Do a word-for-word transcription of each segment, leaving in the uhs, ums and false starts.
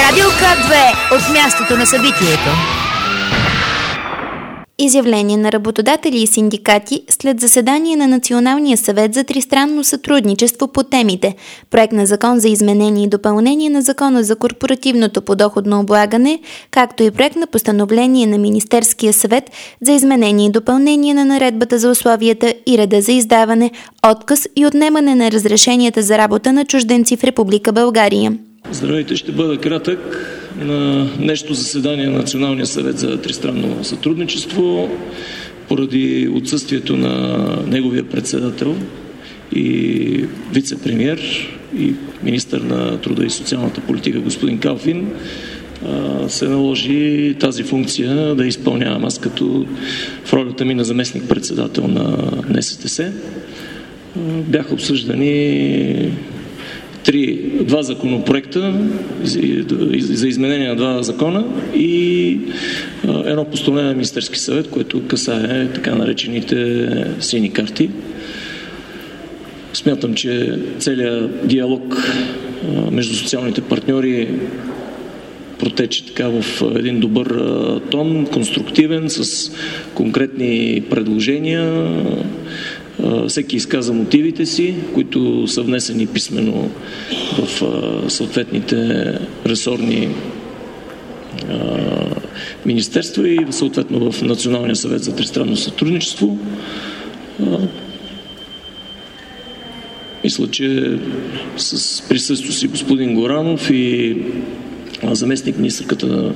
Радио К две от мястото на събитието. Изявление на работодатели и синдикати след заседание на Националния съвет за тристранно сътрудничество по темите Проект на закон за изменение и допълнение на Закона за корпоративното подоходно облагане, както и проект на постановление на Министерския съвет за изменение и допълнение на Наредбата за условията и реда за издаване, отказ и отнемане на разрешенията за работа на чужденци в Република България. Здравейте, ще бъда кратък. На днешното заседание на Националния съвет за тристранно сътрудничество, поради отсъствието на неговия председател и вице-премиер и министър на труда и социалната политика господин Калфин, се наложи тази функция да изпълнявам аз като в ролята ми на заместник-председател на Н С Т С. Бяха обсъждани Три, два законопроекта за изменение на два закона и едно постановление на Министерски съвет, което касае така наречените сини карти. Смятам, че целият диалог между социалните партньори протече така в един добър тон, конструктивен, с конкретни предложения. Всеки изказа мотивите си, които са внесени писмено в съответните ресорни министерства и съответно в Националния съвет за тристранно сътрудничество. Мисля, че с присъствието си господин Горанов и заместник министърката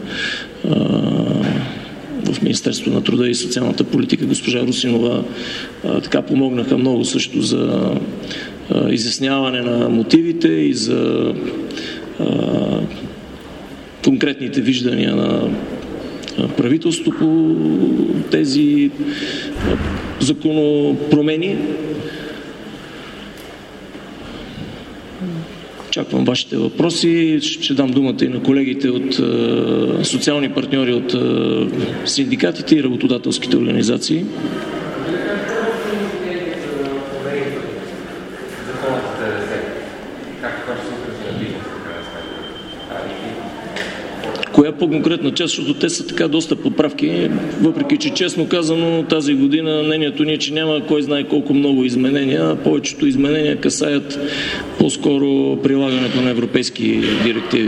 в Министерството на труда и социалната политика госпожа Русинова а, така помогнаха много също за а, изясняване на мотивите и за а, конкретните виждания на правителството по тези а, законопромени. Очаквам вашите въпроси. Ще дам думата и на колегите от е, социални партньори от е, синдикатите и работодателските организации. Коя по-конкретна част, защото те са така доста поправки, въпреки че честно казано тази година мнението ни е, че няма кой знае колко много изменения, повечето изменения касаят по-скоро прилагането на европейски директиви.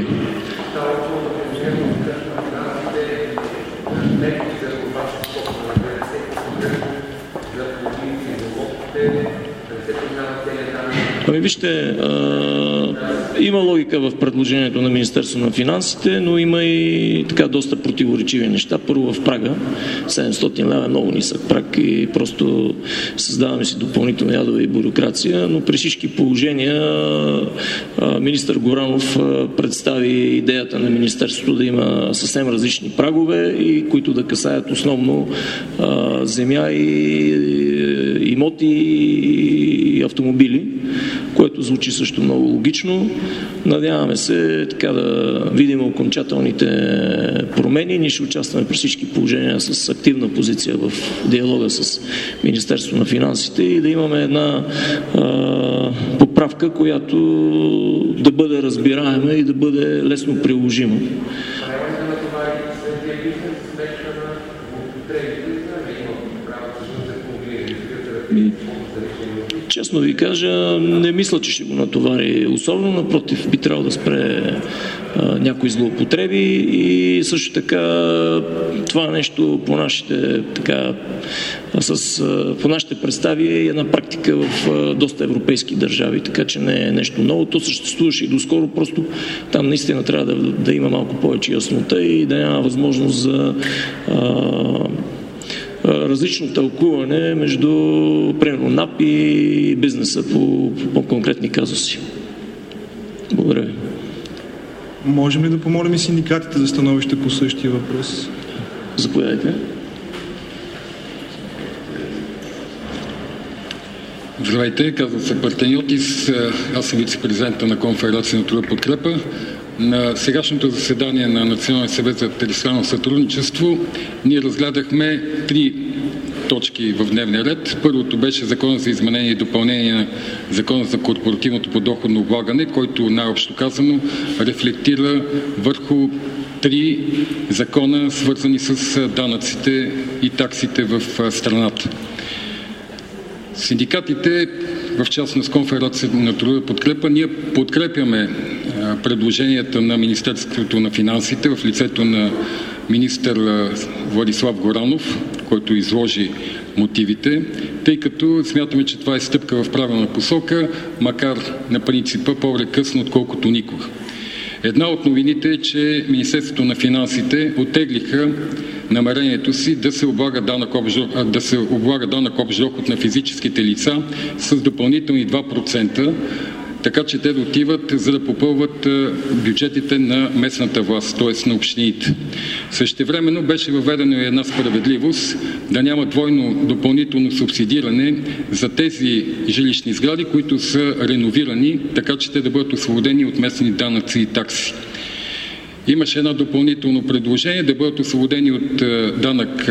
Ами вижте, а, има логика в предложението на Министерството на финансите, но има и така доста противоречиви неща. Първо в прага, седемстотин лева е много нисък праг и просто създаваме си допълнителна ядова и бюрокрация, но при всички положения а, министър Горанов а, представи идеята на Министерството да има съвсем различни прагове, и които да касаят основно а, земя и, и имоти и автомобили, което звучи също много логично. Надяваме се така да видим окончателните промени. Ние ще участваме при всички положения с активна позиция в диалога с Министерството на финансите и да имаме една а, поправка, която да бъде разбираема и да бъде лесно приложима. Честно ви кажа, не мисля, че ще го натовари особено, напротив, би трябвало да спре а, някои злоупотреби и също така това нещо по нашите, така, с, а, по нашите представи е една практика в а, доста европейски държави, така че не е нещо ново. То съществуваше и доскоро, просто там наистина трябва да, да има малко повече яснота и да няма възможност за а, различно тълкуване между примерно НАП и бизнеса по, по конкретни казуси. Благодаря ви. Можем ли да помолим и синдикатите за становище по същия въпрос? Заповядайте. Здравейте, казвам се Партеньотис. Аз съм вице-президента на Конфедерация на труда подкрепа. На сегашното заседание на Националния съвет за тристранно сътрудничество ние разгледахме три точки в дневния ред. Първото беше Закона за изменение и допълнение на Закона за корпоративното подоходно облагане, който най-общо казано рефлектира върху три закона, свързани с данъците и таксите в страната. Синдикатите, в частност Конфедерация на труда подкрепа, ние подкрепяме предложенията на Министерството на финансите в лицето на министър Владислав Горанов, който изложи мотивите, тъй като смятаме, че това е стъпка в правилна посока, макар на принципа по-добре късно, отколкото никога. Една от новините е, че Министерството на финансите оттеглиха намерението си да се облага данък общ, да се облага данък общ доход на физическите лица с допълнителни два процента, така че те да отиват за да попълват бюджетите на местната власт, т.е. на общините. Същевременно беше въведена една справедливост да няма двойно допълнително субсидиране за тези жилищни сгради, които са реновирани, така че те да бъдат освободени от местни данъци и такси. Имаше едно допълнително предложение да бъдат освободени от данък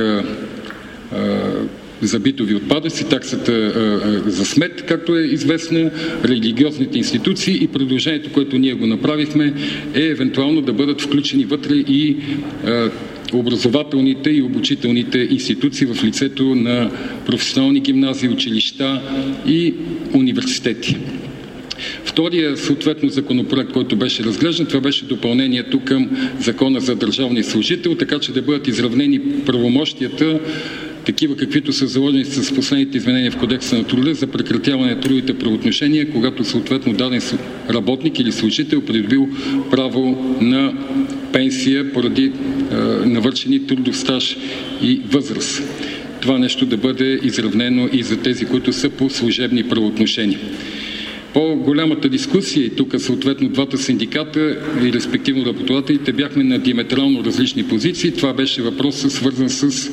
за битови отпадъци, таксата а, за смет, както е известна, религиозните институции, и предложението, което ние го направихме, е евентуално да бъдат включени вътре и а, образователните и обучителните институции в лицето на професионални гимназии, училища и университети. Втория съответно законопроект, който беше разглеждан, това беше допълнението към Закона за държавния служител, така че да бъдат изравнени правомощията, такива каквито са заложени с последните изменения в Кодекса на труда за прекратяване на трудовите правоотношения, когато съответно даден работник или служител придобил право на пенсия поради е, навършени трудов стаж и възраст. Това нещо да бъде изравнено и за тези, които са по служебни правоотношения. По-голямата дискусия, и тук съответно двата синдиката и респективно работодателите бяхме на диаметрално различни позиции. Това беше въпросът, свързан с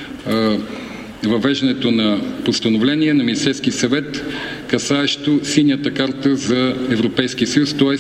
въвеждането на постановление на Министерски съвет, касаещо синята карта за Европейския съюз, т.е.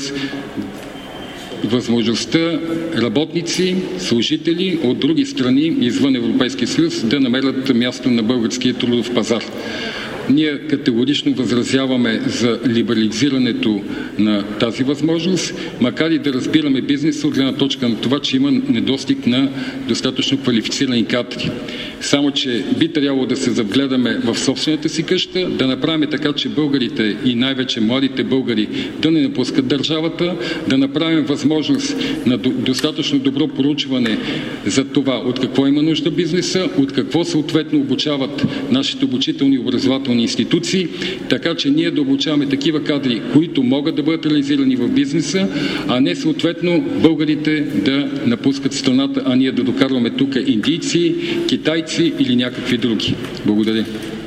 възможността работници, служители от други страни извън Европейския съюз да намерят място на българския трудов пазар. Ние категорично възразяваме за либерализирането на тази възможност, макар и да разбираме бизнеса от гледна точка на това, че има недостиг на достатъчно квалифицирани кадри. Само че би трябвало да се загледаме в собствената си къща, да направим така, че българите и най-вече младите българи да не напускат държавата, да направим възможност на достатъчно добро проучване за това от какво има нужда бизнеса, от какво съответно обучават нашите обучителни и образователни институции, така че ние да обучаваме такива кадри, които могат да бъдат реализирани в бизнеса, а не съответно българите да напускат страната, а ние да докарваме тук индийци, китайци или някакви други. Благодаря.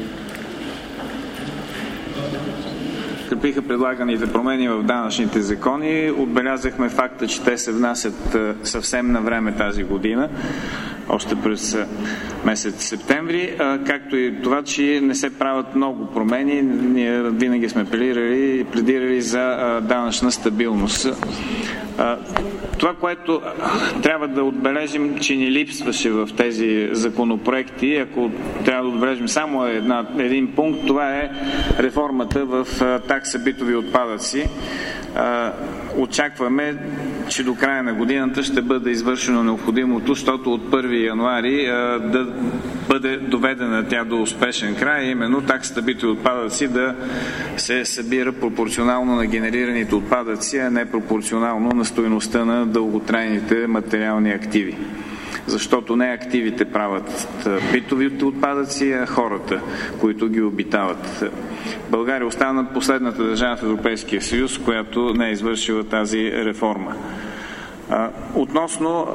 Подкрепиха предлаганите промени в данъчните закони. Отбелязахме факта, че те се внасят съвсем на време тази година, още през месец септември, както и това, че не се правят много промени. Ние винаги сме пледирали, пледирали за данъчна стабилност. Това, което трябва да отбележим, че ни липсваше в тези законопроекти, ако трябва да отбележим само една, един пункт, това е реформата в такса битови отпадъци. Очакваме, че до края на годината ще бъде извършено необходимото, защото от първи януари да бъде доведена тя до успешен край, именно таксата битови отпадъци да се събира пропорционално на генерираните отпадъци, а не пропорционално на стойността на дълготрайните материални активи. Защото не активите правят битовите отпадъци, а хората, които ги обитават. България остана последната държава в Европейския съюз, която не е извършила тази реформа. Относно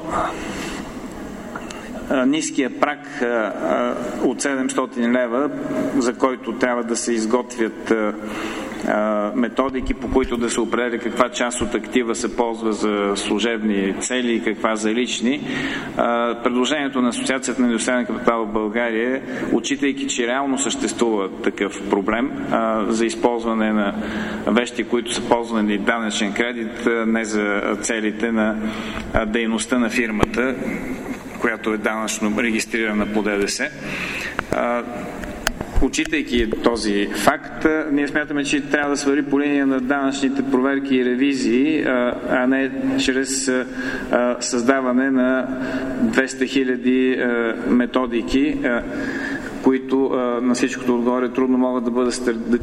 ниския праг от седемстотин лева, за който трябва да се изготвят методики, по които да се определя каква част от актива се ползва за служебни цели и каква за лични. Предложението на Асоциацията на индустриалния капитал в България, отчитайки, че реално съществува такъв проблем за използване на вещи, които са ползвани данъчен кредит, не за целите на дейността на фирмата, която е данъчно регистрирана по ДДС. Отчитайки този факт, ние смятаме, че трябва да се върви по линия на данъчните проверки и ревизии, а не чрез създаване на двеста хиляди методики, които на всичкото отгоре трудно могат да бъдат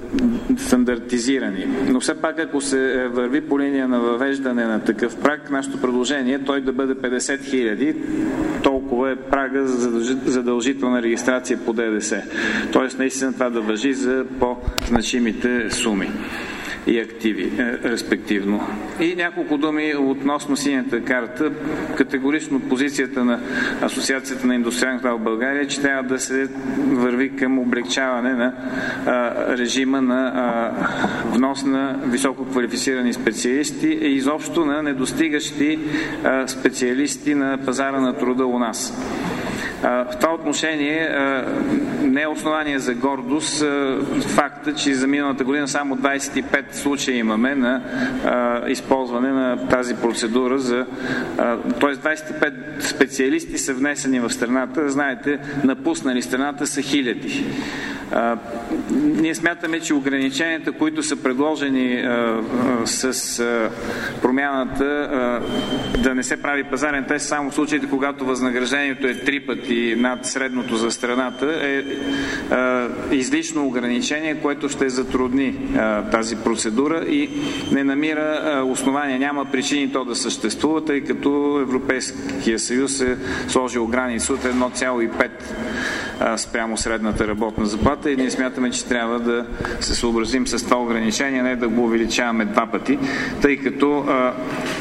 стандартизирани. Но все пак, ако се върви по линия на въвеждане на такъв праг, нашето предложение е той да бъде петдесет хиляди, толкова е прага за задължителна регистрация по ДДС. Тоест, наистина това да важи за по-значимите суми и активи, респективно. И няколко думи относно синята карта. Категорично позицията на Асоциацията на индустриалните в България, че трябва да се върви към облегчаване на а, режима на а, внос на високо квалифицирани специалисти и изобщо на недостигащи а, специалисти на пазара на труда у нас. В това отношение не е основание за гордост факта, че за миналата година само двадесет и пет случая имаме на използване на тази процедура, за, т.е. двадесет и пет специалисти са внесени в страната. Знаете, напуснали страната са хиляди. А, ние смятаме, че ограниченията, които са предложени а, а, с а, промяната а, да не се прави пазарен тест само в случаите, когато възнаграждението е три пъти над средното за страната, е а, излишно ограничение, което ще затрудни а, тази процедура и не намира а, основания, няма причини то да съществува, тъй като Европейския съюз е сложил граница от едно цяло и пет спрямо средната работна заплата и ние смятаме, че трябва да се съобразим с това ограничение, не да го увеличаваме два пъти, тъй като а,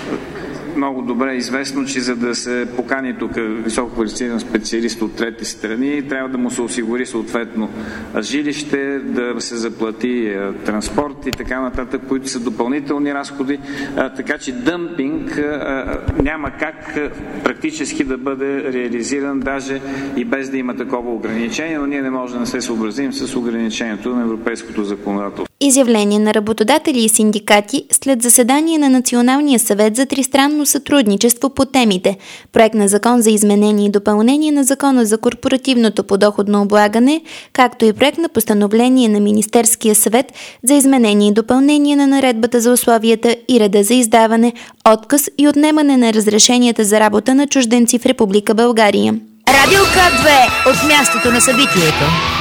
много добре е известно, че за да се покани тук високо квалифициран специалист от трети страни, трябва да му се осигури съответно жилище, да се заплати транспорт и така нататък, които са допълнителни разходи. Така че дъмпинг няма как практически да бъде реализиран даже и без да има такова ограничение, но ние не можем да не се съобразим с ограничението на европейското законодателство. Изявление на работодатели и синдикати след заседание на Националния съвет за тристранно сътрудничество по темите проект на закон за изменение и допълнение на закона за корпоративното подоходно облагане, както и проект на постановление на Министерския съвет за изменение и допълнение на наредбата за условията и реда за издаване, отказ и отнемане на разрешенията за работа на чужденци в Република България. Радио К две от мястото на събитието.